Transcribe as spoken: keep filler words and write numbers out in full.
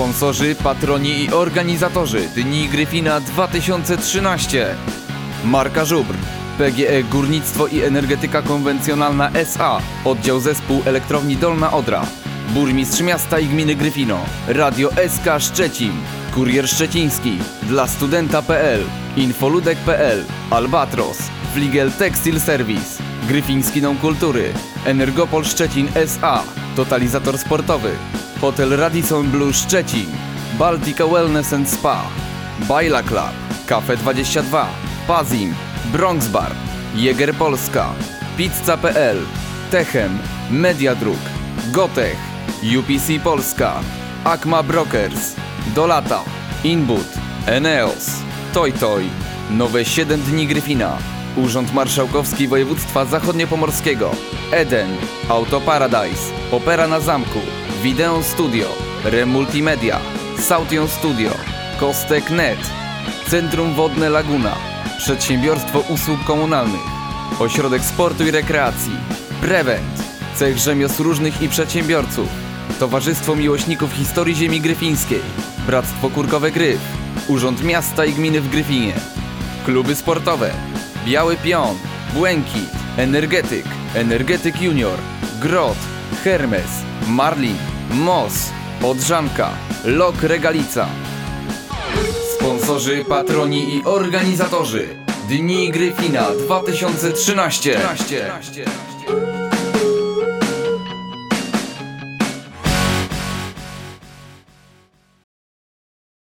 Sponsorzy, patroni i organizatorzy Dni Gryfina dwa tysiące trzynaście. Marka Żubr, P G E Górnictwo i Energetyka Konwencjonalna S A, Oddział Zespół Elektrowni Dolna Odra, Burmistrz Miasta i Gminy Gryfino, Radio S K Szczecin, Kurier Szczeciński, Dla Studenta kropka p l, Infoludek kropka p l, Albatros, Fligel Textile Service, Gryfiński Dom Kultury, Energopol Szczecin S A, Totalizator Sportowy, Hotel Radisson Blu Szczecin, Baltica Wellness and Spa, Bajla Club, Cafe dwadzieścia dwa, Pazim, Bronx Bar, Jäger Polska, Pizza kropka p l, Techem, Mediadruk, Gotech, U P C Polska, Akma Brokers, Dolata, Inbut, Eneos, Toy Toy, Nowe siedem Dni Gryfina, Urząd Marszałkowski Województwa Zachodniopomorskiego, Eden, Auto Paradise, Opera na Zamku, Videon Studio, Remultimedia, Saution Studio, Kostek kropka net, Centrum Wodne Laguna, Przedsiębiorstwo Usług Komunalnych, Ośrodek Sportu i Rekreacji, Prevent, Cech Rzemiosł Różnych i Przedsiębiorców, Towarzystwo Miłośników Historii Ziemi Gryfińskiej, Bractwo Kurkowe Gryf, Urząd Miasta i Gminy w Gryfinie, Kluby Sportowe, Biały Pion, Błękit, Energetyk, Energetyk Junior, Grot, Hermes, Marlin, Mos, Odrzanka, Lok Regalica. Sponsorzy, patroni i organizatorzy Dni Gryfina dwa tysiące trzynaście.